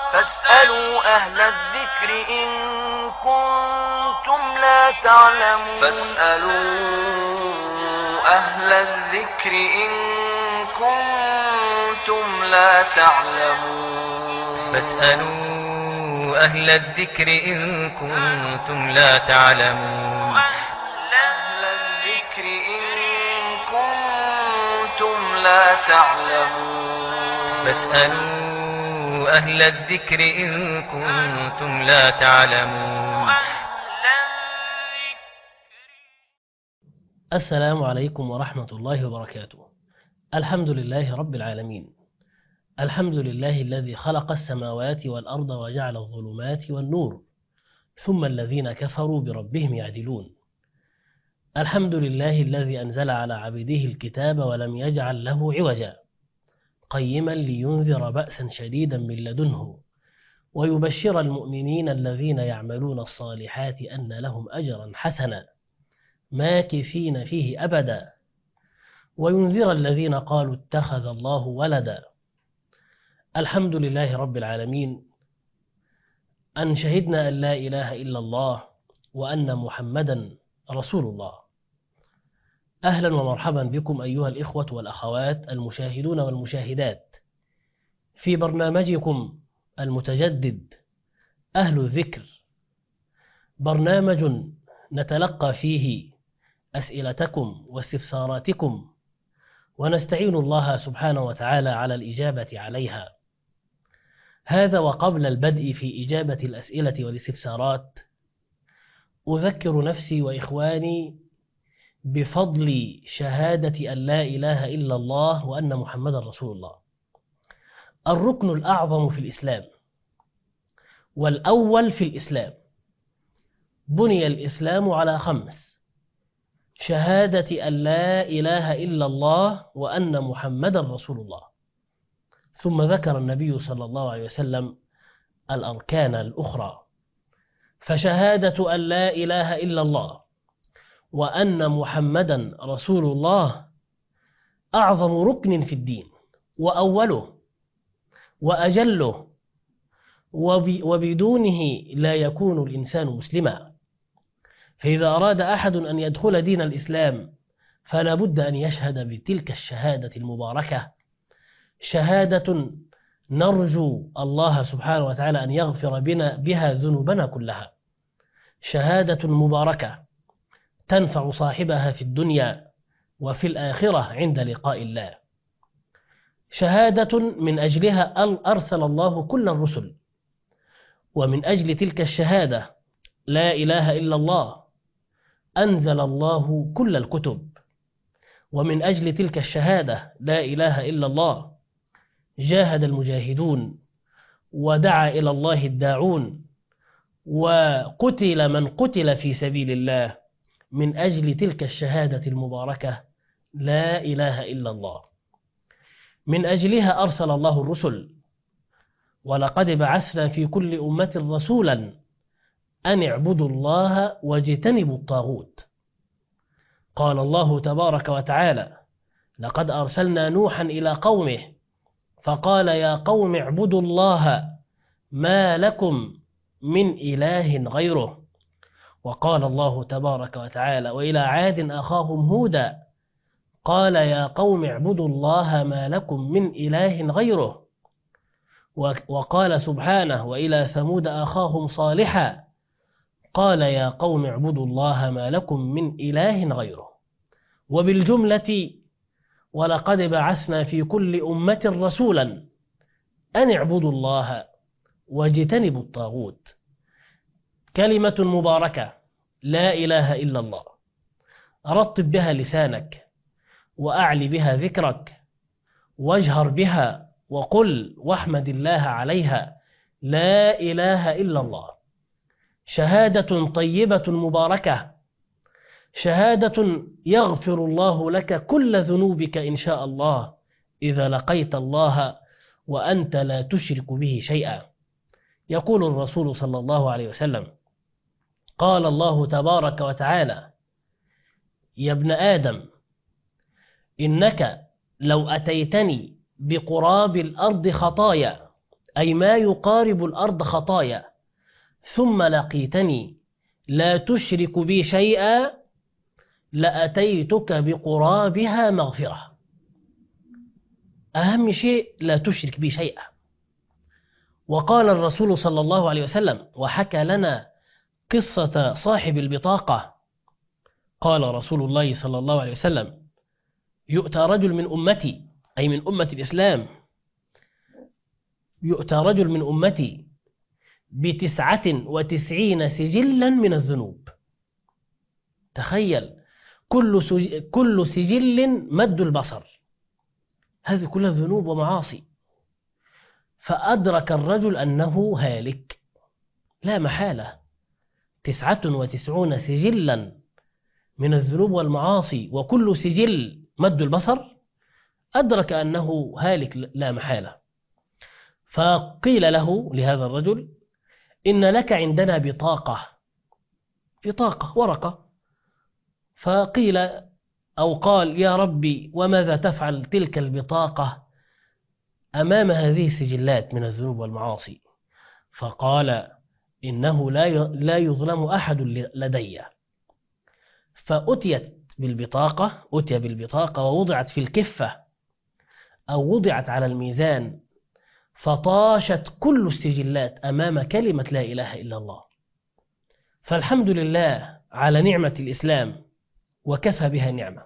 فاسألوا أهل الذكر إن كنتم لا تعلمون. فاسألوا أهل الذكر إن كنتم لا تعلمون. فاسألوا أهل الذكر إن كنتم لا تعلمون. أهل الذكر إن كنتم لا تعلمون. فاسألوا أهل الذكر إن كنتم لا تعلمون. السلام عليكم ورحمة الله وبركاته. الحمد لله رب العالمين. الحمد لله الذي خلق السماوات والأرض وجعل الظلمات والنور، ثم الذين كفروا بربهم يعدلون. الحمد لله الذي أنزل على عبده الكتاب ولم يجعل له عوجا، قيما لينذر بأسا شديدا من لدنه ويبشر المؤمنين الذين يعملون الصالحات أن لهم أجرا حسنا ماكثين فيه أبدا، وينذر الذين قالوا اتخذ الله ولدا. الحمد لله رب العالمين أن شهدنا أن لا إله إلا الله وأن محمدا رسول الله. أهلا ومرحبا بكم أيها الإخوة والأخوات المشاهدون والمشاهدات في برنامجكم المتجدد أهل الذكر، برنامج نتلقى فيه أسئلتكم واستفساراتكم ونستعين الله سبحانه وتعالى على الإجابة عليها. هذا وقبل البدء في إجابة الأسئلة والاستفسارات أذكر نفسي وإخواني بفضل شهادة أن لا إله إلا الله وأن محمدا رسول الله، الركن الأعظم في الإسلام والأول في الإسلام. بني الإسلام على 5: شهادة أن لا إله إلا الله وأن محمدا رسول الله. ثم ذكر النبي صلى الله عليه وسلم الأركان الأخرى، فشهادة أن لا إله إلا الله وأن محمدا رسول الله أعظم ركن في الدين وأوله وأجله، وبدونه لا يكون الإنسان مسلما. فإذا أراد أحد أن يدخل دين الإسلام فلا بد أن يشهد بتلك الشهادة المباركة، شهادة نرجو الله سبحانه وتعالى أن يغفر بها ذنوبنا كلها، شهادة مباركة تنفع صاحبها في الدنيا وفي الآخرة عند لقاء الله، شهادة من أجلها أرسل الله كل الرسل، ومن أجل تلك الشهادة لا إله إلا الله أنزل الله كل الكتب، ومن أجل تلك الشهادة لا إله إلا الله جاهد المجاهدون ودعا إلى الله الداعون، وقتل من قتل في سبيل الله من أجل تلك الشهادة المباركة لا إله إلا الله. من أجلها أرسل الله الرسل، ولقد بعثنا في كل أمة رسولا أن اعبدوا الله واجتنبوا الطاغوت. قال الله تبارك وتعالى: لقد أرسلنا نوحا إلى قومه فقال يا قوم اعبدوا الله ما لكم من إله غيره. وقال الله تبارك وتعالى: وإلى عاد أخاهم هودا قال يا قوم اعبدوا الله ما لكم من إله غيره. وقال سبحانه: وإلى ثمود أخاهم صالحا قال يا قوم اعبدوا الله ما لكم من إله غيره. وبالجملة: ولقد بعثنا في كل أمة رسولا أن اعبدوا الله واجتنبوا الطاغوت. كلمة مباركة لا إله إلا الله، رطب بها لسانك وأعلي بها ذكرك واجهر بها وقل واحمد الله عليها لا إله إلا الله. شهادة طيبة مباركة، شهادة يغفر الله لك كل ذنوبك إن شاء الله إذا لقيت الله وأنت لا تشرك به شيئا. يقول الرسول صلى الله عليه وسلم: قال الله تبارك وتعالى: يا ابن آدم إنك لو أتيتني بقراب الأرض خطايا أي ما يقارب الأرض خطايا، ثم لقيتني لا تشرك بي شيئا لأتيتك بقرابها مغفرة. أهم شيء لا تشرك بي شيئا. وقال الرسول صلى الله عليه وسلم وحكى لنا قصة صاحب البطاقة، قال رسول الله صلى الله عليه وسلم: يؤتى رجل من أمتي، أي من أمة الإسلام، يؤتى رجل من أمتي ب99 سجلا من الذنوب. تخيل، كل سجل مد البصر، هذه كلها ذنوب ومعاصي. فأدرك الرجل أنه هالك لا محالة، 99 سجلا من الذنوب والمعاصي وكل سجل مد البصر، أدرك أنه هالك لا محالة. فقيل له لهذا الرجل: إن لك عندنا بطاقة ورقة. فقيل أو قال: يا ربي وماذا تفعل تلك البطاقة أمام هذه السجلات من الذنوب والمعاصي؟ فقال: إنه لا يظلم أحد لدي. فأتي بالبطاقة ووضعت في الكفة أو وضعت على الميزان، فطاشت كل السجلات أمام كلمة لا إله إلا الله. فالحمد لله على نعمة الإسلام، وكفى بها نعمة.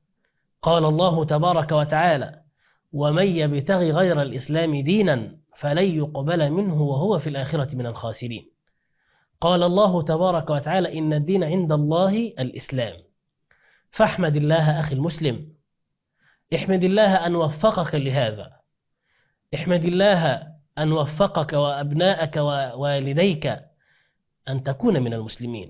قال الله تبارك وتعالى: ومن يبتغي غير الإسلام دينا فلن يقبل منه وهو في الآخرة من الخاسرين. قال الله تبارك وتعالى: إن الدين عند الله الإسلام. فاحمد الله أخي المسلم، احمد الله أن وفقك لهذا، احمد الله أن وفقك وأبناءك ووالديك أن تكون من المسلمين.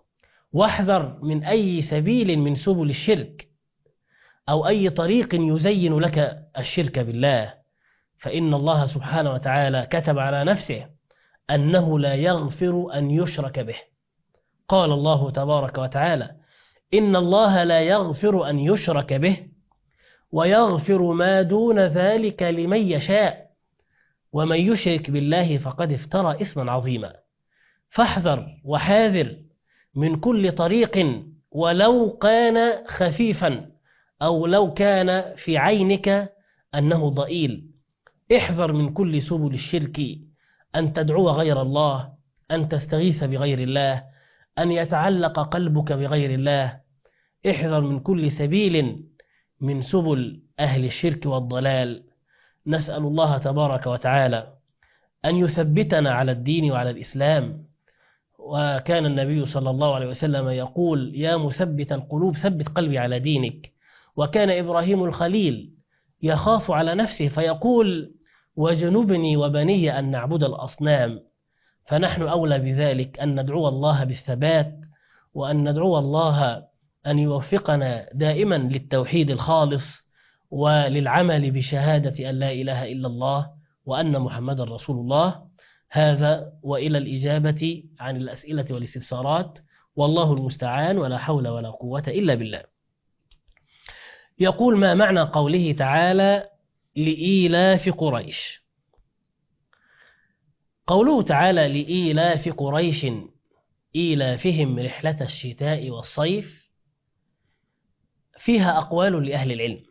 واحذر من أي سبيل من سبل الشرك أو أي طريق يزين لك الشرك بالله، فإن الله سبحانه وتعالى كتب على نفسه أنه لا يغفر أن يشرك به. قال الله تبارك وتعالى: إن الله لا يغفر أن يشرك به ويغفر ما دون ذلك لمن يشاء ومن يشرك بالله فقد افترى إثما عظيما. فاحذر وحاذر من كل طريق ولو كان خفيفا أو لو كان في عينك أنه ضئيل. احذر من كل سبل الشرك، أن تدعو غير الله، أن تستغيث بغير الله، أن يتعلق قلبك بغير الله. احذر من كل سبيل من سبل أهل الشرك والضلال. نسأل الله تبارك وتعالى أن يثبتنا على الدين وعلى الإسلام. وكان النبي صلى الله عليه وسلم يقول: يا مثبت القلوب ثبت قلبي على دينك. وكان إبراهيم الخليل يخاف على نفسه فيقول: وجنبني وبني أن نعبد الأصنام. فنحن أولى بذلك أن ندعو الله بالثبات، وأن ندعو الله أن يوفقنا دائما للتوحيد الخالص وللعمل بشهادة أن لا إله إلا الله وأن محمد رسول الله. هذا وإلى الإجابة عن الأسئلة والاستفسارات، والله المستعان، ولا حول ولا قوة إلا بالله. يقول: ما معنى قوله تعالى: لإيلاف قريش؟ قوله تعالى لإيلاف قريش إيلافهم رحلة الشتاء والصيف فيها أقوال لأهل العلم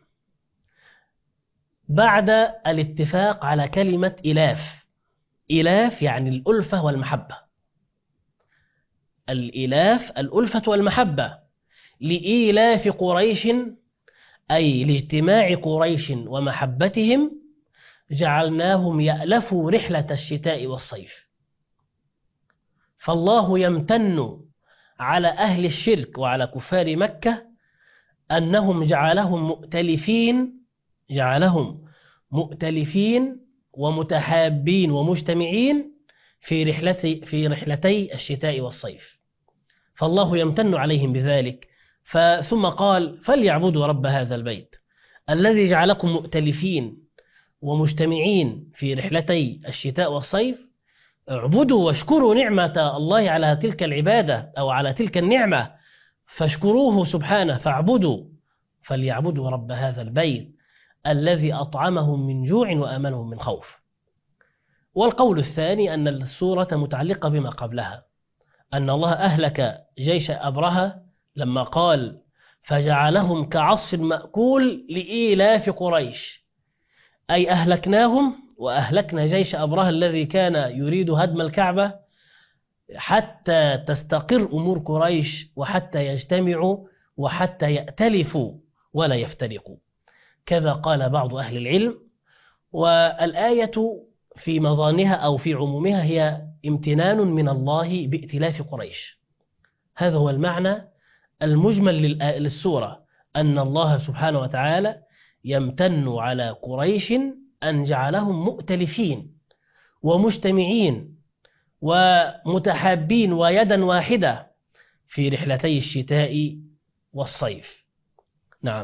بعد الاتفاق على كلمة إيلاف. إيلاف يعني الألفة والمحبة، الإيلاف الألفة والمحبة. لإيلاف قريش أي لاجتماع قريش ومحبتهم جعلناهم يألفوا رحلة الشتاء والصيف. فالله يمتن على أهل الشرك وعلى كفار مكة أنهم جعلهم مؤتلفين ومتحابين ومجتمعين في رحلتي الشتاء والصيف. فالله يمتن عليهم بذلك. ثم قال: فليعبدوا رب هذا البيت الذي جعلكم مؤتلفين ومجتمعين في رحلتي الشتاء والصيف. اعبدوا واشكروا نعمة الله على تلك العبادة أو على تلك النعمة، فاشكروه سبحانه. فاعبدوا، فليعبدوا رب هذا البيت الذي أطعمهم من جوع وآمنهم من خوف. والقول الثاني أن السورة متعلقة بما قبلها، أن الله أهلك جيش أبرهة لما قال فجعلهم كعصف مأكول لإيلاف قريش، أي أهلكناهم وأهلكنا جيش أبرهة الذي كان يريد هدم الكعبة حتى تستقر أمور قريش وحتى يجتمعوا وحتى يأتلفوا ولا يفترقوا. كذا قال بعض أهل العلم. والآية في مظانها أو في عمومها هي امتنان من الله بائتلاف قريش. هذا هو المعنى المجمل للسورة، أن الله سبحانه وتعالى يمتن على قريش أن جعلهم مؤتلفين ومجتمعين ومتحابين ويدا واحدة في رحلتي الشتاء والصيف. نعم.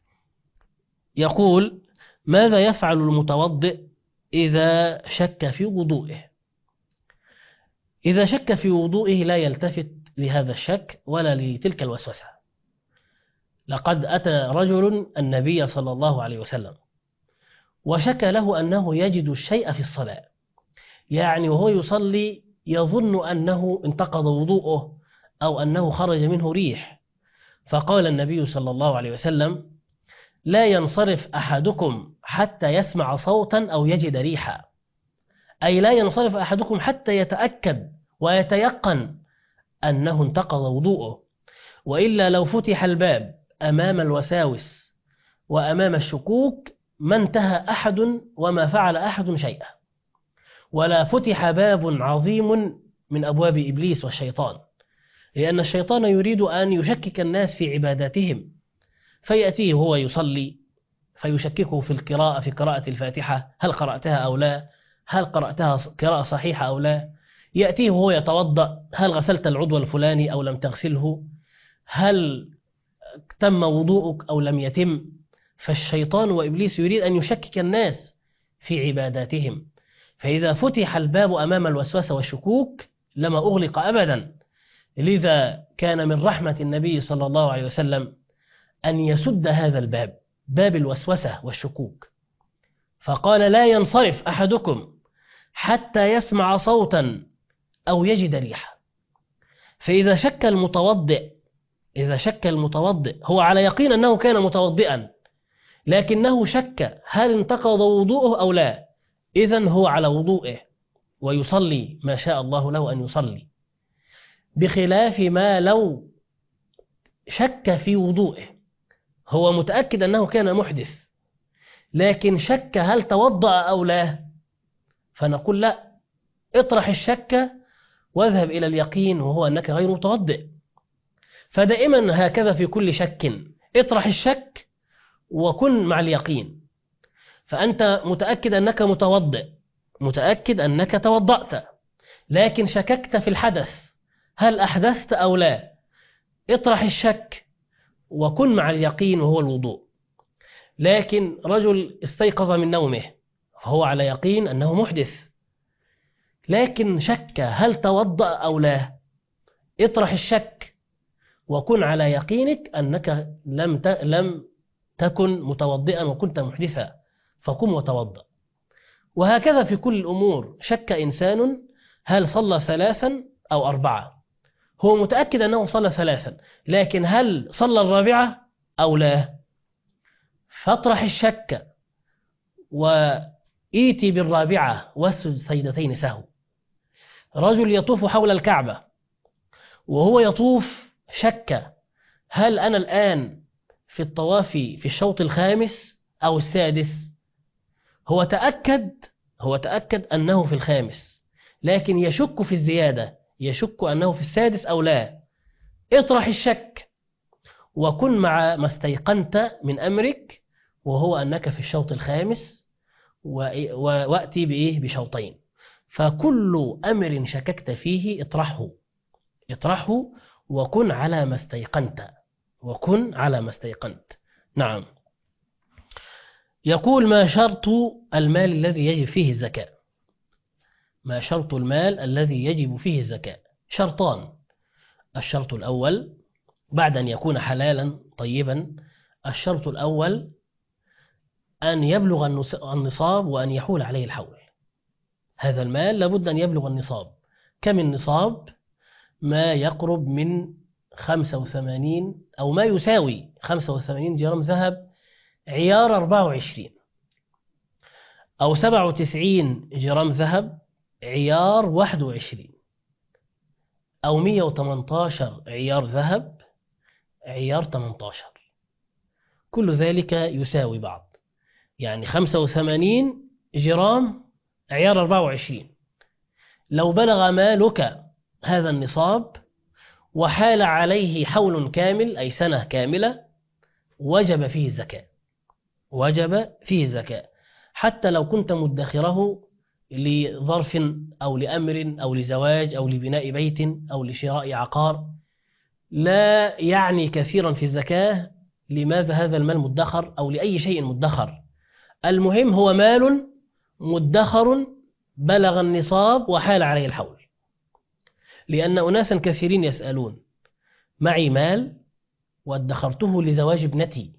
يقول: ماذا يفعل المتوضئ إذا شك في وضوئه؟ إذا شك في وضوئه لا يلتفت لهذا الشك ولا لتلك الوسوسة. لقد أتى رجل النبي صلى الله عليه وسلم وشكى له أنه يجد الشيء في الصلاة، يعني وهو يصلي يظن أنه انتقض وضوءه أو أنه خرج منه ريح. فقال النبي صلى الله عليه وسلم: لا ينصرف أحدكم حتى يسمع صوتا أو يجد ريحا، أي لا ينصرف أحدكم حتى يتأكد ويتيقن أنه انتقض وضوءه، وإلا لو فتح الباب أمام الوساوس وأمام الشكوك ما انتهى أحد وما فعل أحد شيئا، ولا فتح باب عظيم من أبواب إبليس والشيطان، لأن الشيطان يريد أن يشكك الناس في عباداتهم، فيأتيه وهو يصلي فيشككه في القراءة، في قراءة الفاتحة، هل قرأتها أو لا، هل قرأتها قراءة صحيحة أو لا، يأتيه وهو يتوضأ، هل غسلت العضو الفلاني أو لم تغسله، هل تم وضوءك أو لم يتم. فالشيطان وإبليس يريد أن يشكك الناس في عباداتهم، فإذا فتح الباب أمام الوسوسة والشكوك لما أغلق أبدا. لذا كان من رحمة النبي صلى الله عليه وسلم أن يسد هذا الباب، باب الوسوسة والشكوك، فقال: لا ينصرف أحدكم حتى يسمع صوتا أو يجد ريحا. فإذا شك المتوضئ هو على يقين أنه كان متوضئا، لكنه شك هل انتقض وضوءه أو لا، إذن هو على وضوئه ويصلي ما شاء الله له أن يصلي، بخلاف ما لو شك في وضوئه، هو متأكد أنه كان محدث لكن شك هل توضأ أو لا، فنقول: لا، اطرح الشك واذهب إلى اليقين وهو أنك غير متوضئ. فدائما هكذا في كل شك، اطرح الشك وكن مع اليقين. فأنت متأكد أنك متوضئ، متأكد أنك توضأت، لكن شككت في الحدث، هل أحدثت أو لا، اطرح الشك وكن مع اليقين وهو الوضوء. لكن رجل استيقظ من نومه فهو على يقين أنه محدث، لكن شك هل توضأ أو لا، اطرح الشك وكن على يقينك أنك لم تكن متوضئا وكنت محدثا، فقم وتوضأ. وهكذا في كل الأمور. شك إنسان هل صلى 3 أو 4، هو متأكد أنه صلى 3، لكن هل صلى 4 أو لا، فاطرح الشك وإيتي بالرابعة واسجد سجدتين سهو. رجل يطوف حول الكعبة وهو يطوف شك هل أنا الآن في الطواف في الشوط 5 أو 6، هو تأكد أنه في 5، لكن يشك في الزيادة، يشك أنه في 6 أو لا. اطرح الشك وكن مع ما استيقنت من أمرك، وهو أنك في الشوط 5 وأتي بشوطين. فكل أمر شككت فيه اطرحه وكن على ما استيقنت. نعم. يقول: ما شرط المال الذي يجب فيه الزكاة؟ ما شرط المال الذي يجب فيه الزكاة؟ شرطان. الشرط الأول بعد أن يكون حلالا طيبا، الشرط الأول أن يبلغ النصاب وأن يحول عليه الحول. هذا المال لابد أن يبلغ النصاب. كم النصاب؟ ما يقرب من 85 أو ما يساوي 85 جرام ذهب عيار 24، أو 97 جرام ذهب عيار 21، أو 118 عيار ذهب عيار 18. كل ذلك يساوي بعض، يعني 85 جرام عيار 24 لو بلغ مالك هذا النصاب وحال عليه حول كامل أي سنة كاملة وجب فيه الزكاة، وجب فيه الزكاة، حتى لو كنت مدخره لظرف أو لأمر أو لزواج أو لبناء بيت أو لشراء عقار، لا يعني كثيرا في الزكاة لماذا هذا المال مدخر أو لأي شيء مدخر. المهم هو مال مدخر بلغ النصاب وحال عليه الحول. لأن أناسا كثيرين يسألون: معي مال وادخرته لزواج ابنتي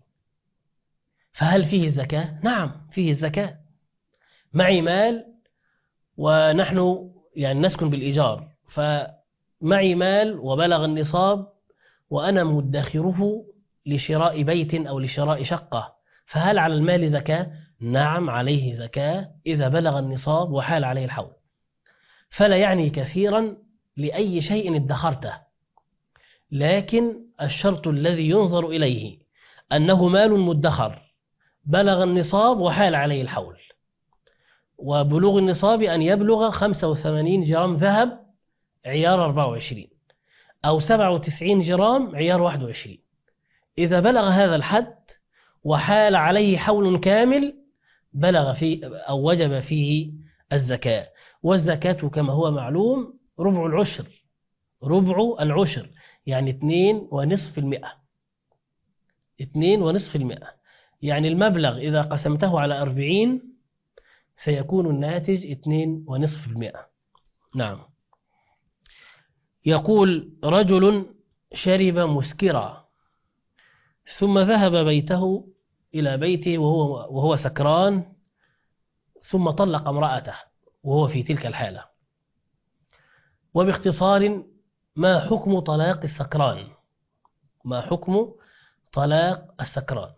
فهل فيه زكاة؟ نعم فيه الزكاة. معي مال ونحن يعني نسكن بالإيجار، فمعي مال وبلغ النصاب وأنا مدخره لشراء بيت أو لشراء شقة، فهل على المال زكاة؟ نعم عليه زكاة إذا بلغ النصاب وحال عليه الحول. فلا يعني كثيرا لأي شيء ادخرته، لكن الشرط الذي ينظر إليه أنه مال مدخر بلغ النصاب وحال عليه الحول، وبلوغ النصاب أن يبلغ 85 جرام ذهب عيار 24 أو 97 جرام عيار 21. إذا بلغ هذا الحد وحال عليه حول كامل بلغ فيه أو وجب فيه الزكاة. والزكاة كما هو معلوم ربع العشر، ربع العشر يعني 2.5%. 2.5%، يعني المبلغ إذا قسمته على 40 سيكون الناتج 2.5%. نعم. يقول: رجل شرب مسكرا ثم ذهب إلى بيته وهو سكران، ثم طلق امرأته وهو في تلك الحالة. وباختصار، ما حكم طلاق السكران؟ ما حكم طلاق السكران؟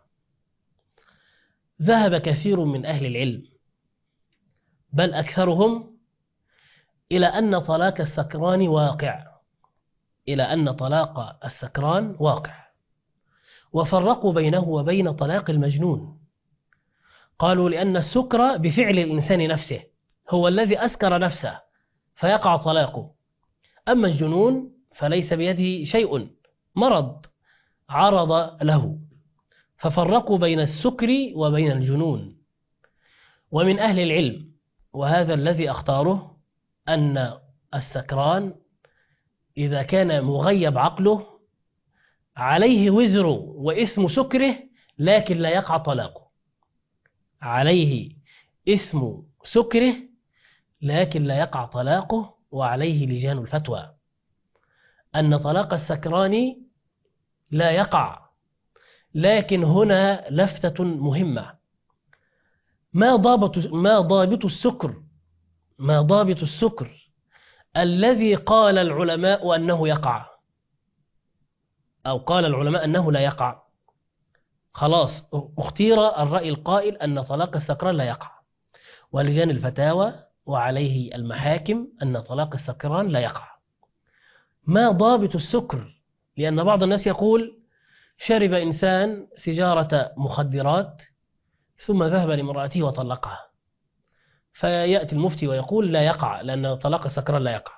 ذهب كثير من أهل العلم بل أكثرهم إلى أن طلاق السكران واقع، إلى أن طلاق السكران واقع، وفرقوا بينه وبين طلاق المجنون. قالوا: لأن السكر بفعل الإنسان نفسه، هو الذي أسكر نفسه فيقع طلاقه، أما الجنون فليس بيده شيء، مرض عرض له، ففرقوا بين السكر وبين الجنون. ومن أهل العلم، وهذا الذي أختاره، أن السكران إذا كان مغيب عقله عليه وزر وإثم سكره لكن لا يقع طلاقه، عليه إثم سكره لكن لا يقع طلاقه، وعليه لجان الفتوى أن طلاق السكران لا يقع. لكن هنا لفتة مهمة: ما ضابط السكر؟ ما ضابط السكر الذي قال العلماء أنه يقع، أو قال العلماء أنه لا يقع؟ خلاص اختير الرأي القائل أن طلاق السكران لا يقع، ولجان الفتاوى وعليه المحاكم أن طلاق السكران لا يقع. ما ضابط السكر؟ لأن بعض الناس يقول: شرب إنسان سجارة مخدرات ثم ذهب لامرأته وطلقها، فيأتي المفتي ويقول: لا يقع، لأن طلاق السكران لا يقع.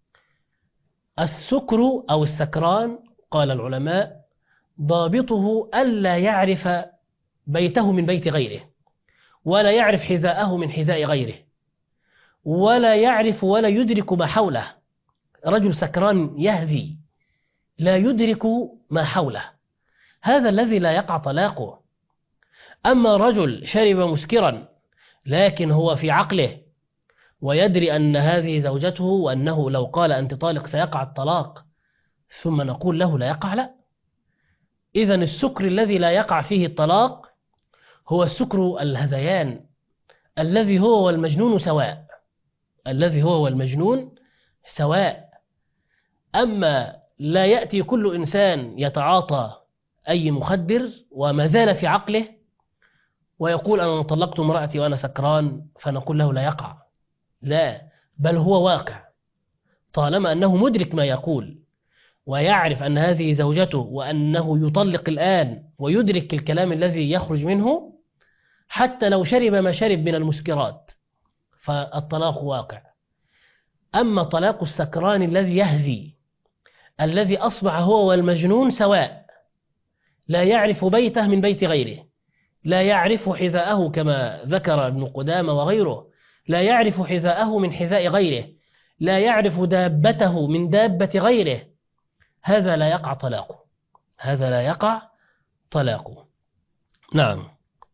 السكر أو السكران قال العلماء ضابطه ألا يعرف بيته من بيت غيره، ولا يعرف حذاءه من حذاء غيره، ولا يعرف ولا يدرك ما حوله. رجل سكران يهذي لا يدرك ما حوله، هذا الذي لا يقع طلاقه. أما رجل شرب مسكرا لكن هو في عقله ويدري أن هذه زوجته وأنه لو قال أنت طالق سيقع الطلاق، ثم نقول له لا يقع، لا. إذن السكر الذي لا يقع فيه الطلاق هو السكر الهذيان الذي هو والمجنون سواء، الذي هو المجنون سواء. أما لا يأتي كل إنسان يتعاطى أي مخدر وما زال في عقله ويقول أنا طلقت امرأتي وأنا سكران فنقول له لا يقع، لا، بل هو واقع طالما أنه مدرك ما يقول ويعرف أن هذه زوجته وأنه يطلق الآن ويدرك الكلام الذي يخرج منه، حتى لو شرب ما شرب من المسكرات فالطلاق واقع. أما طلاق السكران الذي يهذي الذي أصبح هو والمجنون سواء، لا يعرف بيته من بيت غيره، لا يعرف حذاءه كما ذكر ابن قدامة وغيره، لا يعرف حذاءه من حذاء غيره، لا يعرف دابته من دابة غيره، هذا لا يقع طلاقه، هذا لا يقع طلاقه. نعم.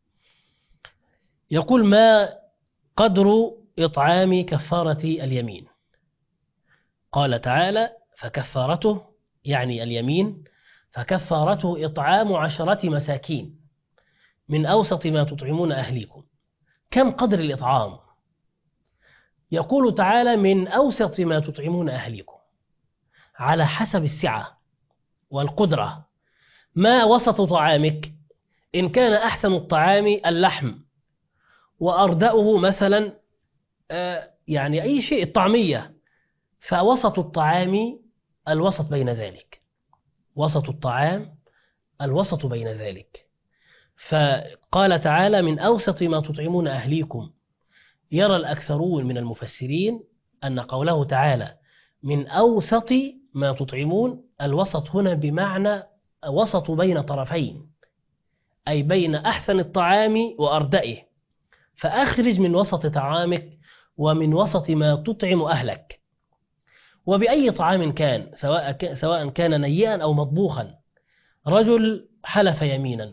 يقول ما قدر إطعام كفارة اليمين؟ قال تعالى فكفارته، يعني اليمين، فكفارته إطعام 10 مساكين من أوسط ما تطعمون أهليكم. كم قدر الإطعام؟ يقول تعالى من أوسط ما تطعمون أهليكم، على حسب السعة والقدرة. ما وسط طعامك؟ إن كان أحسن الطعام اللحم وأردأه مثلا يعني أي شيء الطعمية، فوسط الطعام الوسط بين ذلك، وسط الطعام الوسط بين ذلك. فقال تعالى من أوسط ما تطعمون أهليكم. يرى الأكثرون من المفسرين أن قوله تعالى من أوسط ما تطعمون، الوسط هنا بمعنى وسط بين طرفين، أي بين أحسن الطعام وأردئه، فأخرج من وسط طعامك ومن وسط ما تطعم أهلك. وبأي طعام كان، سواء كان نيئا أو مطبوخا. رجل حلف يمينا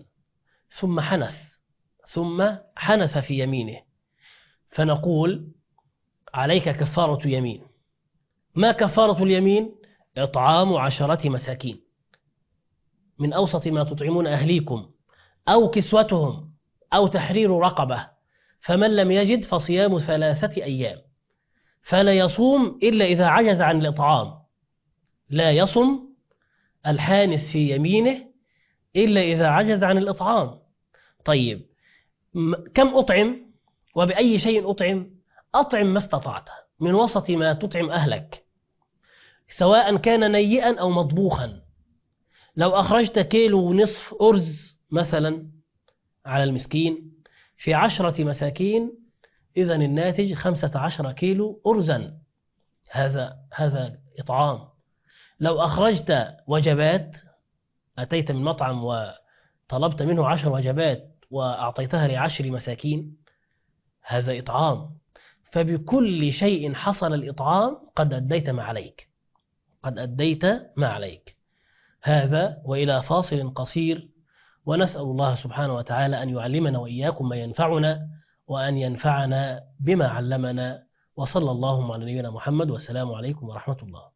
ثم حنث في يمينه، فنقول عليك كفارة يمين. ما كفارة اليمين؟ إطعام 10 مساكين من أوسط ما تطعمون أهليكم، أو كسوتهم، أو تحرير رقبة، فمن لم يجد فصيام 3 أيام. فلا يصوم إلا إذا عجز عن الإطعام، لا يصم الحانث في يمينه إلا إذا عجز عن الإطعام. طيب كم أطعم وبأي شيء أطعم؟ أطعم ما استطعت من وسط ما تطعم أهلك، سواء كان نيئا أو مطبوخا. لو أخرجت 1.5 كيلو أرز مثلا على المسكين في 10 مساكين، إذن الناتج 15 كيلو أرزا، هذا إطعام. لو أخرجت وجبات، أتيت من مطعم وطلبت منه 10 وجبات وأعطيتها ل10 مساكين، هذا إطعام. فبكل شيء حصل الإطعام قد أديت ما عليك، قد أديت ما عليك. هذا وإلى فاصل قصير، ونسأل الله سبحانه وتعالى أن يعلمنا وإياكم ما ينفعنا وأن ينفعنا بما علمنا. وصلى الله على نبينا محمد، والسلام عليكم ورحمة الله.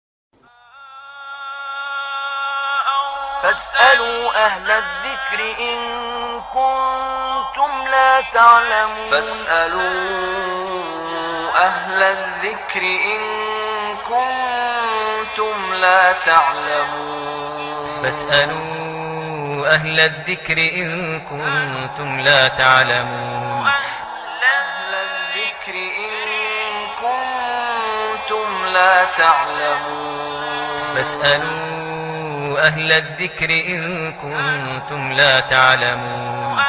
فاسألوا أهل الذكر إن كنتم لا تعلمون. فاسألوا أهل الذكر إن كنتم لا تعلمون. فاسألوا أهل الذكر إن كنتم لا تعلمون. أهل الذكر إن كنتم لا تعلمون. فاسألوا أهل الذكر إن كنتم لا تعلمون.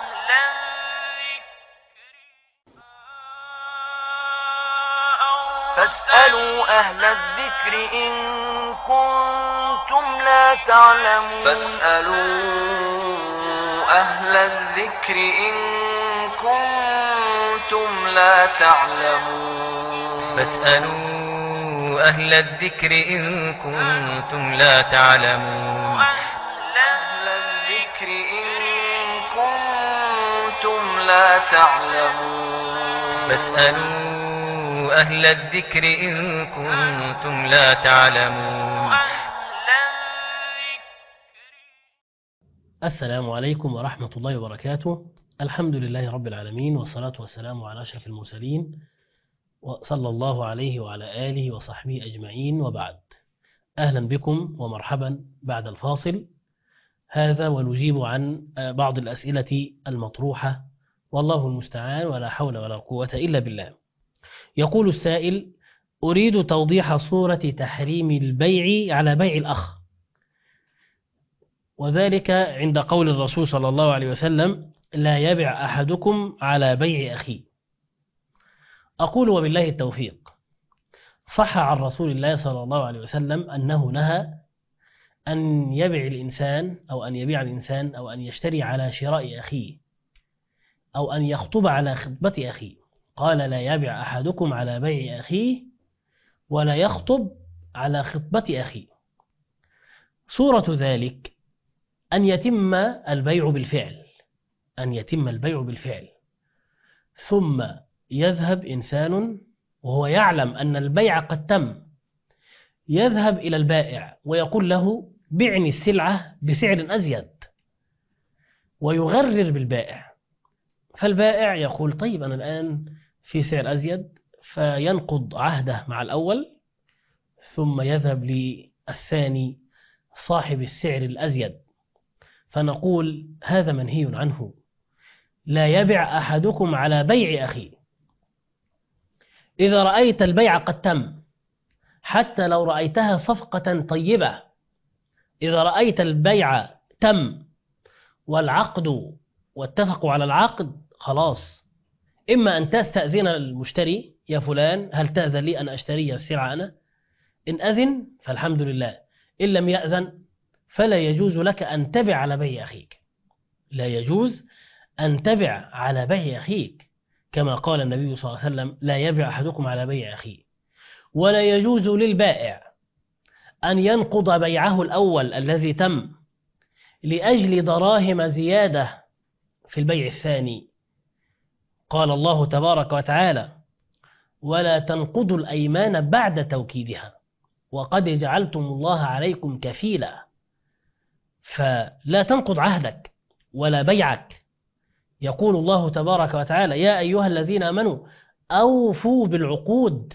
فاسألوا أهل الذكر إن كنتم لا تعلمون. فاسألوا أهل الذكر إن كنتم لا تعلمون. فاسألوا أهل الذكر إن كنتم لا تعلمون. أهل الذكر إن كنتم لا تعلمون. فاسألوا أهل الذكر إن كنتم لا تعلمون. السلام عليكم ورحمة الله وبركاته. الحمد لله رب العالمين، والصلاة والسلام على أشرف المرسلين وصلى الله عليه وعلى آله وصحبه أجمعين، وبعد. أهلا بكم ومرحبا بعد الفاصل هذا، ونجيب عن بعض الأسئلة المطروحة، والله المستعان، ولا حول ولا قوة إلا بالله. يقول السائل: أريد توضيح صورة تحريم البيع على بيع الأخ، وذلك عند قول الرسول صلى الله عليه وسلم: لا يبع أحدكم على بيع أخيه. أقول وبالله التوفيق. صح عن رسول الله صلى الله عليه وسلم أنه نهى أن يبيع الإنسان أو أن يشتري على شراء أخيه، أو أن يخطب على خطبة أخيه. قال: لا يبع أحدكم على بيع أخيه ولا يخطب على خطبة أخيه. صورة ذلك أن يتم البيع بالفعل، ثم يذهب إنسان وهو يعلم أن البيع قد تم، يذهب إلى البائع ويقول له: بعني السلعة بسعر أزيد، ويغرر بالبائع. فالبائع يقول: طيب أنا الآن في سعر أزيد، فينقض عهده مع الأول، ثم يذهب للثاني صاحب السعر الأزيد. فنقول: هذا منهي عنه. لا يبع أحدكم على بيع أخيه. إذا رأيت البيع قد تم، حتى لو رأيتها صفقة طيبة، إذا رأيت البيع تم والعقد واتفقوا على العقد، خلاص، إما أن تستأذن المشتري: يا فلان، هل تأذن لي أن أشتري السلعة أنا؟ إن أذن فالحمد لله، إن لم يأذن فلا يجوز لك أن تبع على بيع أخيك. لا يجوز أن تبع على بيع أخيك، كما قال النبي صلى الله عليه وسلم: لا يبع أحدكم على بيع أخيه. ولا يجوز للبائع أن ينقض بيعه الأول الذي تم لأجل دراهم زيادة في البيع الثاني. قال الله تبارك وتعالى: ولا تنقضوا الأيمان بعد توكيدها وقد جعلتم الله عليكم كفيلا. فلا تنقض عهدك ولا بيعك. يقول الله تبارك وتعالى: يا أيها الذين آمنوا أوفوا بالعقود.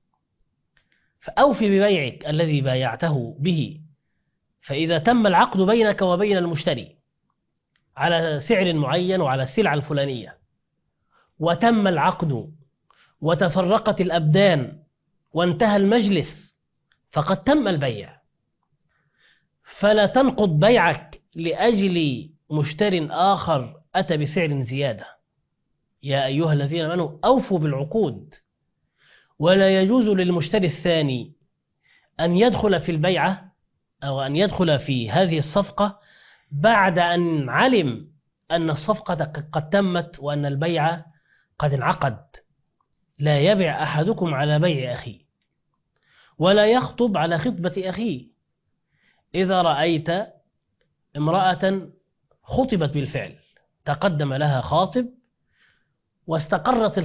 فأوفي ببيعك الذي بايعته به. فإذا تم العقد بينك وبين المشتري على سعر معين وعلى السلعة الفلانية، وتم العقد وتفرقت الأبدان وانتهى المجلس، فقد تم البيع. فلا تنقض بيعك لأجل مشتر آخر أتى بسعر زيادة. يا أيها الذين آمنوا أوفوا بالعقود. ولا يجوز للمشتري الثاني أن يدخل في البيعة أو أن يدخل في هذه الصفقة بعد أن علم أن الصفقة قد تمت وأن البيع قد انعقد. لا يبع أحدكم على بيع أخيه ولا يخطب على خطبة أخيه. إذا رأيت امرأة خطبت بالفعل، تقدم لها خاطب واستقرت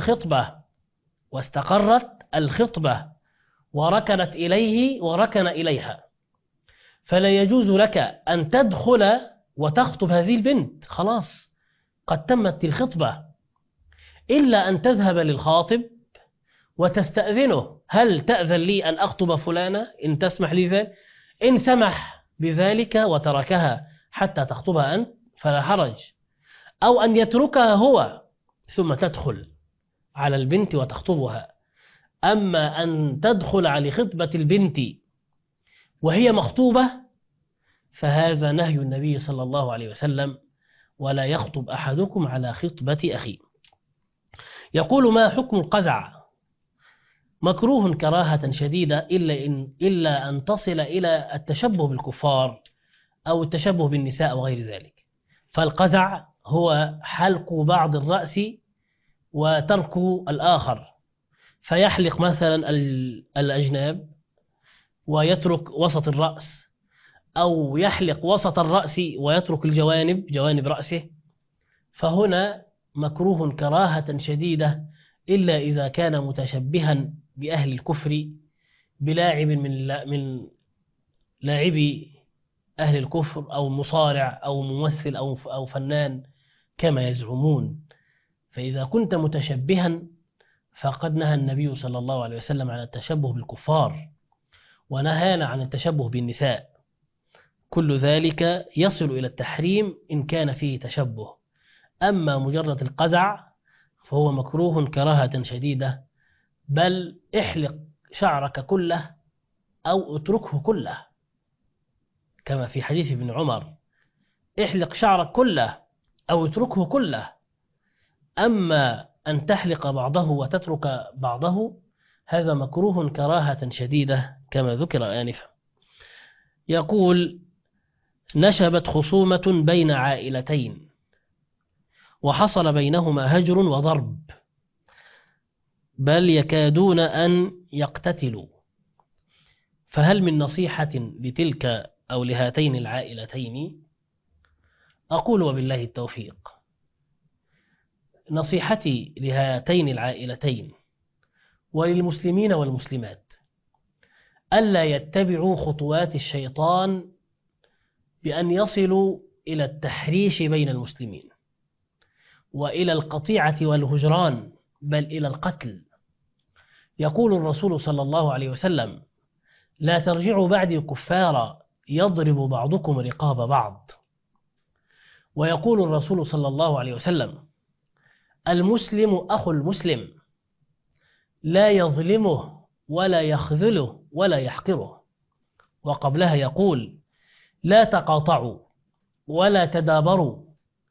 الخطبة وركنت إليه وركن إليها، فلا يجوز لك أن تدخل وتخطب هذه البنت، خلاص قد تمت الخطبة، إلا أن تذهب للخاطب وتستأذنه: هل تأذن لي أن أخطب فلانة؟ إن تسمح لي ذلك. إن سمح بذلك وتركها حتى تخطبها أنت فلا حرج. أو أن يتركها هو ثم تدخل على البنت وتخطبها. أما أن تدخل على خطبة البنت وهي مخطوبة فهذا نهي النبي صلى الله عليه وسلم: ولا يخطب أحدكم على خطبة أخيه. يقول: ما حكم القزع؟ مكروه كراهة شديدة إلا أن تصل إلى التشبه بالكفار أو التشبه بالنساء وغير ذلك. فالقزع هو حلق بعض الرأس وترك الآخر، فيحلق مثلا الأجناب ويترك وسط الرأس، أو يحلق وسط الرأس ويترك جوانب رأسه. فهنا مكروه كراهة شديدة إلا إذا كان متشبها بأهل الكفر، بلاعب من لاعبي أهل الكفر، أو مصارع أو ممثل أو فنان كما يزعمون. فإذا كنت متشبها فقد نهى النبي صلى الله عليه وسلم عن التشبه بالكفار، ونهانا عن التشبه بالنساء. كل ذلك يصل إلى التحريم إن كان فيه تشبه. أما مجرد القزع فهو مكروه كراهة شديدة، بل احلق شعرك كله أو اتركه كله، كما في حديث ابن عمر: احلق شعرك كله أو اتركه كله. أما أن تحلق بعضه وتترك بعضه هذا مكروه كراهة شديدة كما ذكر آنفا. يقول: نشبت خصومة بين عائلتين وحصل بينهما هجر وضرب، بل يكادون أن يقتتلوا، فهل من نصيحة لتلك أو لهاتين العائلتين؟ أقول وبالله التوفيق. نصيحتي لهاتين العائلتين وللمسلمين والمسلمات ألا يتبعوا خطوات الشيطان بأن يصلوا إلى التحريش بين المسلمين وإلى القطيعة والهجران، بل إلى القتل. يقول الرسول صلى الله عليه وسلم: لا ترجعوا بعدي كفارا يضرب بعضكم رقاب بعض. ويقول الرسول صلى الله عليه وسلم: المسلم أخو المسلم، لا يظلمه ولا يخذله ولا يحقره. وقبلها يقول: لا تقاطعوا ولا تدابروا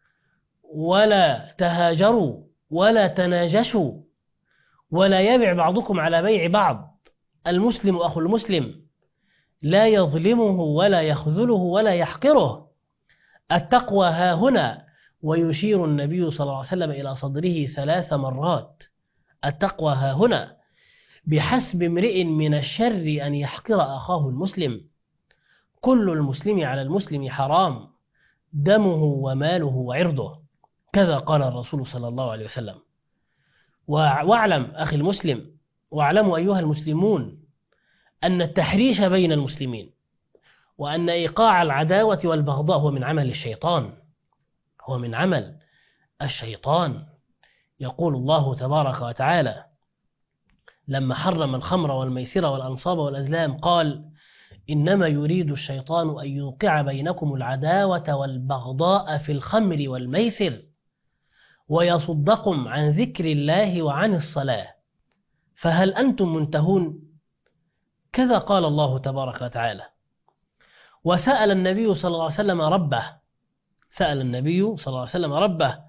ولا تهاجروا ولا تناجشوا ولا يبع بعضكم على بيع بعض. المسلم أخو المسلم، لا يظلمه ولا يخذله ولا يحقره. التقوى ها هنا، ويشير النبي صلى الله عليه وسلم إلى صدره 3 مرات. التقوى ها هنا. بحسب امرئ من الشر أن يحقر أخاه المسلم. كل المسلم على المسلم حرام، دمه وماله وعرضه، كذا قال الرسول صلى الله عليه وسلم. واعلم أخي المسلم، واعلموا أيها المسلمون، أن التحريش بين المسلمين وأن إيقاع العداوة والبغضاء هو من عمل الشيطان، هو من عمل الشيطان. يقول الله تبارك وتعالى لما حرم الخمر والميسر والأنصاب والأزلام قال: إنما يريد الشيطان أن يوقع بينكم العداوة والبغضاء في الخمر والميسر ويصدكم عن ذكر الله وعن الصلاة فهل أنتم منتهون؟ كذا قال الله تبارك وتعالى. وسأل النبي صلى الله عليه وسلم ربه، سأل النبي صلى الله عليه وسلم ربه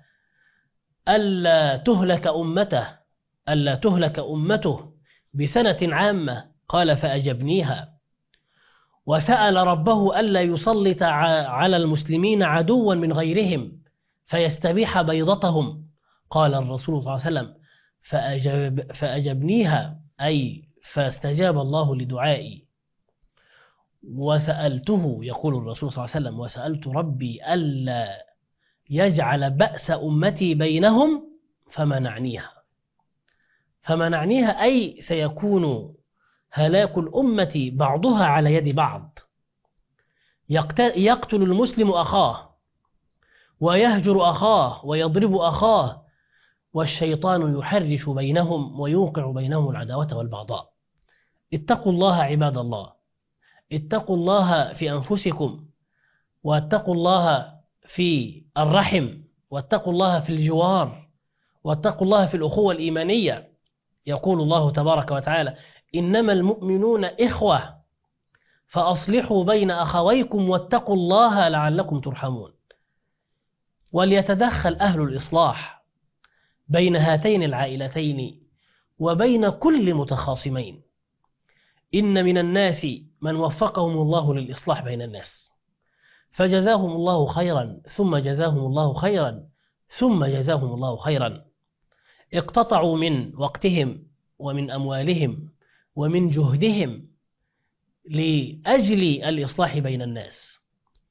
ألا تهلك أمته بسنة عامة، قال: فأجبنيها. وسأل ربه ألا يسلط على المسلمين عدوا من غيرهم فيستبيح بيضتهم، قال الرسول صلى الله عليه وسلم: فأجبنيها، أي فاستجاب الله لدعائي. وسألته، يقول الرسول صلى الله عليه وسلم: وسألت ربي ألا يجعل بأس أمتي بينهم فمنعنيها. فمنعنيها أي سيكون هلاك الأمة بعضها على يد بعض. يقتل المسلم أخاه ويهجر أخاه ويضرب أخاه، والشيطان يحرش بينهم ويوقع بينهم العداوة والبغضاء. اتقوا الله عباد الله، اتقوا الله في أنفسكم، واتقوا الله في الرحم، واتقوا الله في الجوار، واتقوا الله في الأخوة الإيمانية. يقول الله تبارك وتعالى: إنما المؤمنون إخوة فأصلحوا بين أخويكم واتقوا الله لعلكم ترحمون. وليتدخل أهل الإصلاح بين هاتين العائلتين وبين كل متخاصمين. إن من الناس من وفقهم الله للإصلاح بين الناس فجزاهم الله خيرا ثم جزاهم الله خيرا ثم جزاهم الله خيرا. اقتطعوا من وقتهم ومن أموالهم ومن جهدهم لأجل الإصلاح بين الناس،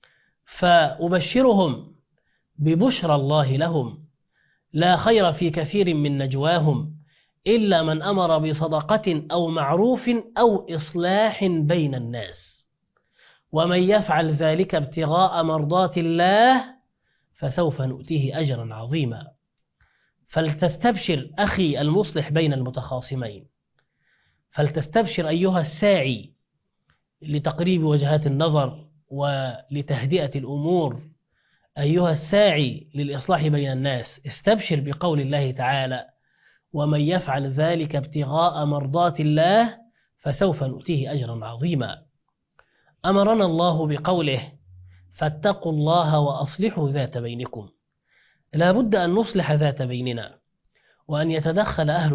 فأبشرهم ببشرى الله لهم: لا خير في كثير من نجواهم إلا من أمر بصدقة أو معروف أو إصلاح بين الناس، ومن يفعل ذلك ابتغاء مرضات الله فسوف نؤتيه أجرا عظيما. فلتستبشر أخي المصلح بين المتخاصمين، فلتستبشر أيها الساعي لتقريب وجهات النظر ولتهدئة الأمور، أيها الساعي للإصلاح بين الناس، استبشر بقول الله تعالى: ومن يفعل ذلك ابتغاء مرضات الله فسوف نؤتيه أجرا عظيما. أمرنا الله بقوله: فاتقوا الله وأصلحوا ذات بينكم. لا بد أن نصلح ذات بيننا، وأن يتدخل أهل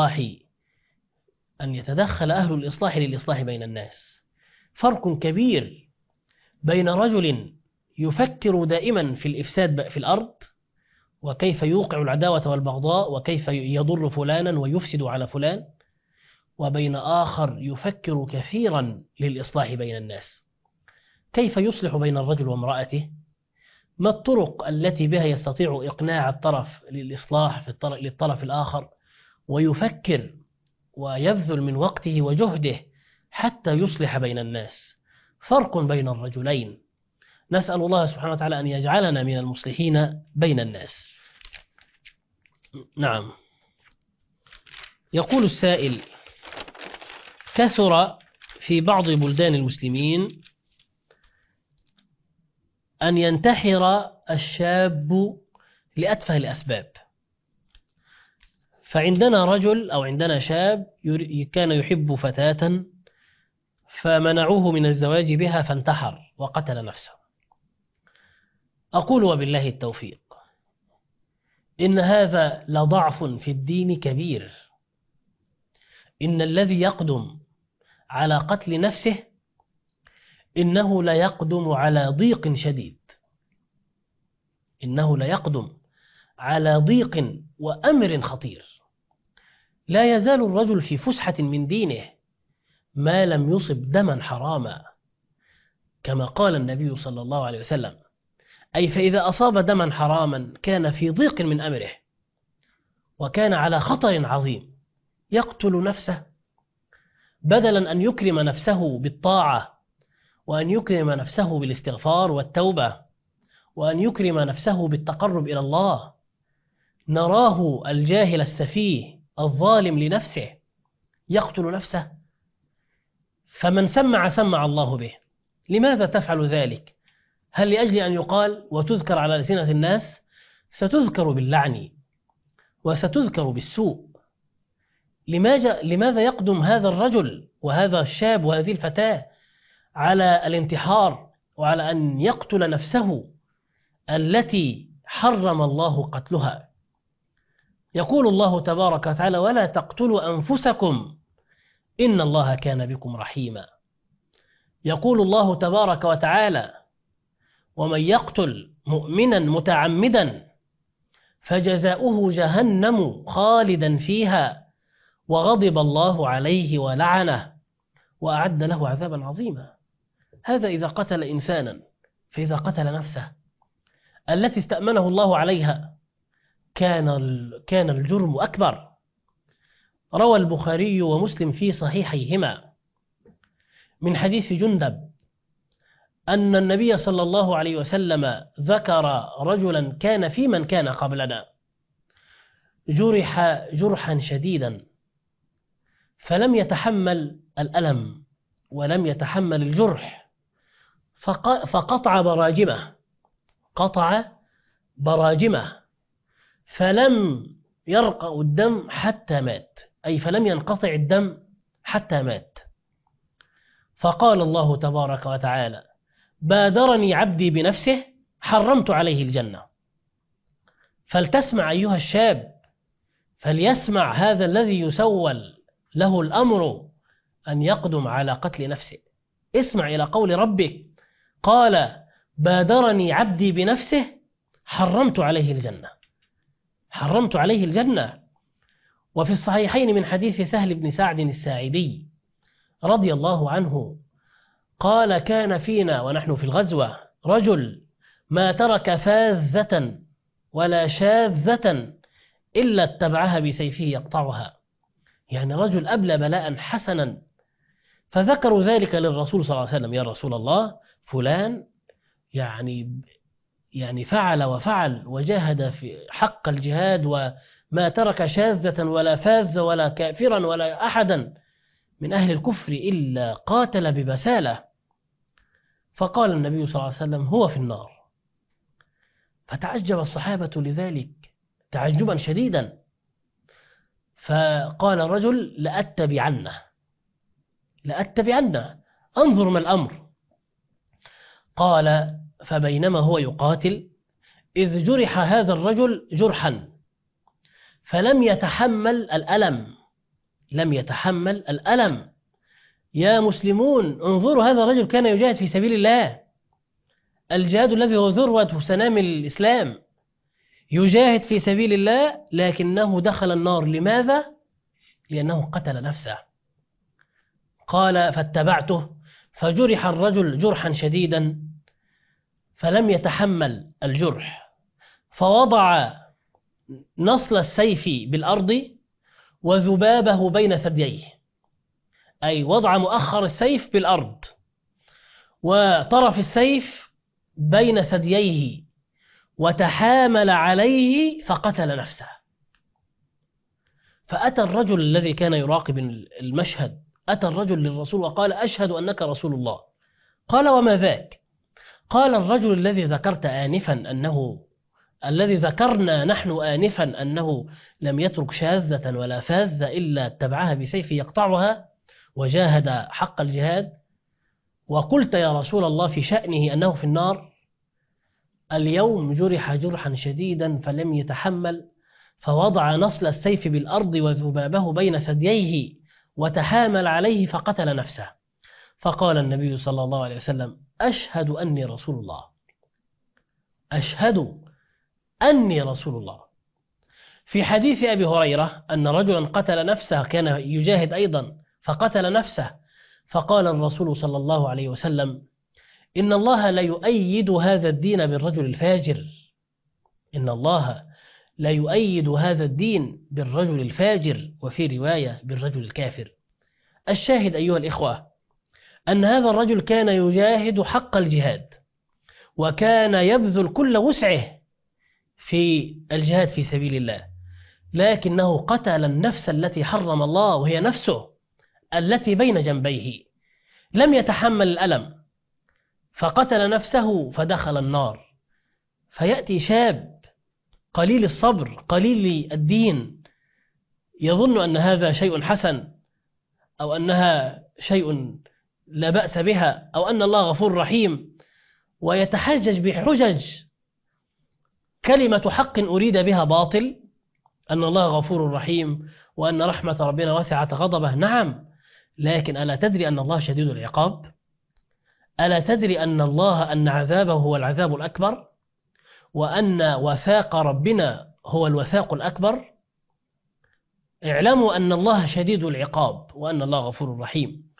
الإصلاح للإصلاح بين الناس. فرق كبير بين رجل يفكر دائما في الإفساد في الأرض وكيف يوقع العداوة والبغضاء وكيف يضر فلانا ويفسد على فلان، وبين آخر يفكر كثيرا للإصلاح بين الناس. كيف يصلح بين الرجل وامرأته؟ ما الطرق التي بها يستطيع إقناع الطرف للإصلاح للطرف الآخر، ويفكر ويبذل من وقته وجهده حتى يصلح بين الناس. فرق بين الرجلين. نسأل الله سبحانه وتعالى أن يجعلنا من المصلحين بين الناس. نعم. يقول السائل: كثر في بعض بلدان المسلمين أن ينتحر الشاب لأتفه الأسباب، فعندنا رجل أو عندنا شاب كان يحب فتاة فمنعوه من الزواج بها فانتحر وقتل نفسه. أقول وبالله التوفيق، إن هذا لضعف في الدين كبير. إن الذي يقدم على قتل نفسه إنه لا يقدم على ضيق شديد، إنه لا يقدم على ضيق وأمر خطير. لا يزال الرجل في فسحة من دينه ما لم يصب دما حراما، كما قال النبي صلى الله عليه وسلم: أي فإذا أصاب دما حراما كان في ضيق من أمره وكان على خطر عظيم، يقتل نفسه بدلا أن يكرم نفسه بالطاعة، وأن يكرم نفسه بالاستغفار والتوبة، وأن يكرم نفسه بالتقرب إلى الله. نراه الجاهل السفيه الظالم لنفسه يقتل نفسه، فمن سمع الله به. لماذا تفعل ذلك؟ هل لأجل أن يقال وتذكر على ألسنة الناس؟ ستذكر باللعن وستذكر بالسوء. لماذا يقدم هذا الرجل وهذا الشاب وهذه الفتاة على الانتحار وعلى أن يقتل نفسه التي حرم الله قتلها؟ يقول الله تبارك وتعالى: ولا تقتلوا أنفسكم إن الله كان بكم رحيما. يقول الله تبارك وتعالى: ومن يقتل مؤمنا متعمدا فجزاؤه جهنم خالدا فيها وغضب الله عليه ولعنه وأعد له عذابا عظيما. هذا إذا قتل إنسانا، فإذا قتل نفسه التي استأمنه الله عليها كان الجرم أكبر. روى البخاري ومسلم في صحيحيهما من حديث جندب أن النبي صلى الله عليه وسلم ذكر رجلا كان في من كان قبلنا جرح جرحا شديدا فلم يتحمل الألم ولم يتحمل الجرح، فقطع براجمه فلم يرقى الدم حتى مات، أي فلم ينقطع الدم حتى مات. فقال الله تبارك وتعالى: بادرني عبدي بنفسه حرمت عليه الجنة. فلتسمع أيها الشاب، فليسمع هذا الذي يسول له الأمر أن يقدم على قتل نفسه. اسمع إلى قول ربك: قال بادرني عبدي بنفسه حرمت عليه الجنة، حرمت عليه الجنة. وفي الصحيحين من حديث سهل بن سعد الساعدي رضي الله عنه قال: كان فينا ونحن في الغزوة رجل ما ترك فاذة ولا شاذة إلا اتبعها بسيفه يقطعها، يعني رجل أبلى بلاء حسنا. فذكروا ذلك للرسول صلى الله عليه وسلم: يا رسول الله، فلان يعني فعل وفعل وجاهد في حق الجهاد ما ترك شاذة ولا فاذ ولا كافرا ولا أحدا من أهل الكفر إلا قاتل ببسالة. فقال النبي صلى الله عليه وسلم هو في النار. فتعجب الصحابة لذلك تعجبا شديدا، فقال الرجل لأتبعنه أنظر ما الأمر. قال فبينما هو يقاتل إذ جرح هذا الرجل جرحا فلم يتحمل الألم. يا مسلمون انظروا، هذا الرجل كان يجاهد في سبيل الله، الجهاد الذي هو ذروة سنام الإسلام، يجاهد في سبيل الله، لكنه دخل النار. لماذا؟ لأنه قتل نفسه. قال فاتبعته فجرح الرجل جرحا شديدا فلم يتحمل الجرح، فوضع نصل السيف بالأرض وذبابه بين ثدييه، أي وضع مؤخر السيف بالأرض وطرف السيف بين ثدييه وتحامل عليه فقتل نفسه. فأتى الرجل الذي كان يراقب المشهد، أتى الرجل للرسول وقال أشهد أنك رسول الله. قال وما ذاك؟ قال الرجل الذي ذكرت آنفا الذي ذكرنا نحن آنفا أنه لم يترك شاذة ولا فاذة إلا اتبعها بسيف يقطعها وجاهد حق الجهاد، وقلت يا رسول الله في شأنه أنه في النار، اليوم جرح جرحا شديدا فلم يتحمل فوضع نصل السيف بالأرض وذبابه بين ثدييه وتحامل عليه فقتل نفسه. فقال النبي صلى الله عليه وسلم أشهد أني رسول الله، أشهد أني رسول الله. في حديث أبي هريرة أن رجلا قتل نفسه، كان يجاهد أيضا فقتل نفسه، فقال الرسول صلى الله عليه وسلم إن الله لا يؤيد هذا الدين بالرجل الفاجر، إن الله لا يؤيد هذا الدين بالرجل الفاجر، وفي رواية بالرجل الكافر. الشاهد أيها الإخوة أن هذا الرجل كان يجاهد حق الجهاد، وكان يبذل كل وسعه في الجهاد في سبيل الله، لكنه قتل النفس التي حرم الله، وهي نفسه التي بين جنبيه، لم يتحمل الألم فقتل نفسه فدخل النار. فيأتي شاب قليل الصبر قليل الدين يظن أن هذا شيء حسن، أو أنها شيء لا بأس بها، أو أن الله غفور رحيم، ويتحجج بحجج كلمة حق أريد بها باطل، أن الله غفور رحيم وأن رحمة ربنا وسعت غضبه. نعم، لكن ألا تدري أن الله شديد العقاب؟ ألا تدري أن عذابه هو العذاب الأكبر، وأن وثاق ربنا هو الوثاق الأكبر؟ اعلموا أن الله شديد العقاب وأن الله غفور رحيم.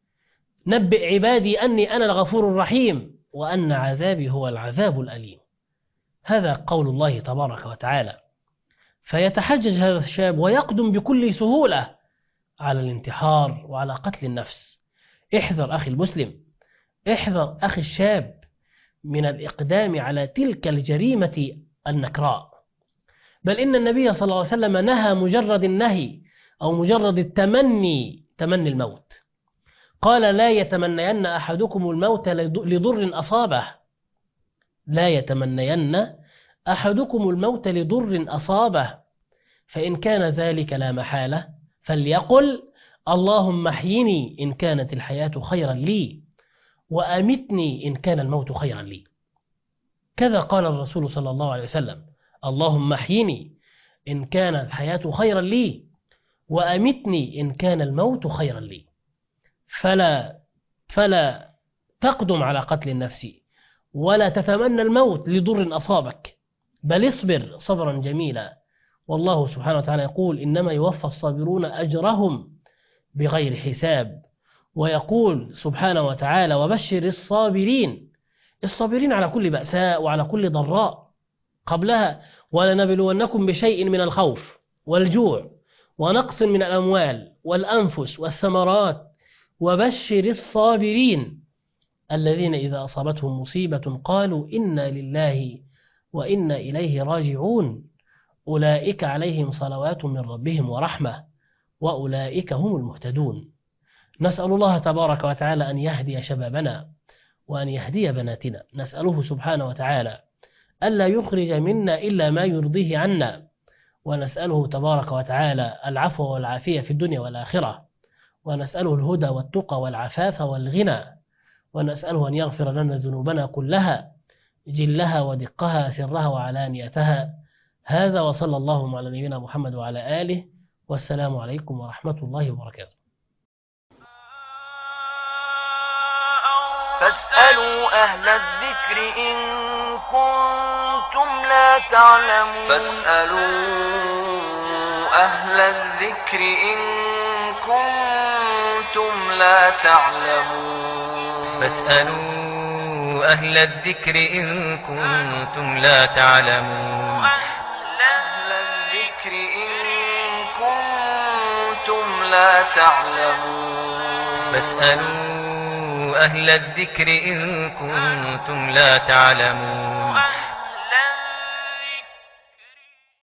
نبئ عبادي أني أنا الغفور الرحيم وأن عذابي هو العذاب الأليم. هذا قول الله تبارك وتعالى. فيتحجج هذا الشاب ويقدم بكل سهولة على الانتحار وعلى قتل النفس. احذر أخي المسلم، احذر أخي الشاب من الإقدام على تلك الجريمة النكراء. بل إن النبي صلى الله عليه وسلم نهى مجرد النهي أو مجرد التمني، تمني الموت. قال لا يتمنين أحدكم الموت لضر أصابه، لا يتمنين أحدكم الموت لضر أصابه، فإن كان ذلك لا محالة فليقل اللهم احيني إن كانت الحياة خيرا لي وأمتني إن كان الموت خيرا لي. كذا قال الرسول صلى الله عليه وسلم اللهم احيني إن كان الحياة خيرا لي وأمتني إن كان الموت خيرا لي. فلا تقدم على قتل النفس ولا تتمنى الموت لضر أصابك، بل اصبر صبرا جميلا. والله سبحانه وتعالى يقول إنما يوفى الصابرون أجرهم بغير حساب. ويقول سبحانه وتعالى وبشر الصابرين على كل بأساء وعلى كل ضراء قبلها، ولنبلونكم بشيء من الخوف والجوع ونقص من الأموال والأنفس والثمرات وبشر الصابرين الذين إذا أصابتهم مصيبة قالوا إنا لله وإنا إليه راجعون أولئك عليهم صلوات من ربهم ورحمة وأولئك هم المهتدون. نسأل الله تبارك وتعالى أن يهدي شبابنا وأن يهدي بناتنا. نسأله سبحانه وتعالى ألا يخرج منا إلا ما يرضيه عنا، ونسأله تبارك وتعالى العفو والعافية في الدنيا والآخرة، ونسأله الهدى والتقى والعفاف والغنى، ونسأله أن يغفر لنا ذنوبنا كلها جلها ودقها سرها وعلانيتها. هذا وصلى الله على نبينا محمد وعلى آله، والسلام عليكم ورحمة الله وبركاته. فاسألوا أهل الذكر إن كنتم لا تعلمون. فاسألوا أهل الذكر إن كنتم لا تعلمون. فاسألوا أهل الذكر إن كنتم لا تعلمون. أهل الذكر إن كنتم لا تعلمون. فاسألوا أهل الذكر إن كنتم لا تعلمون.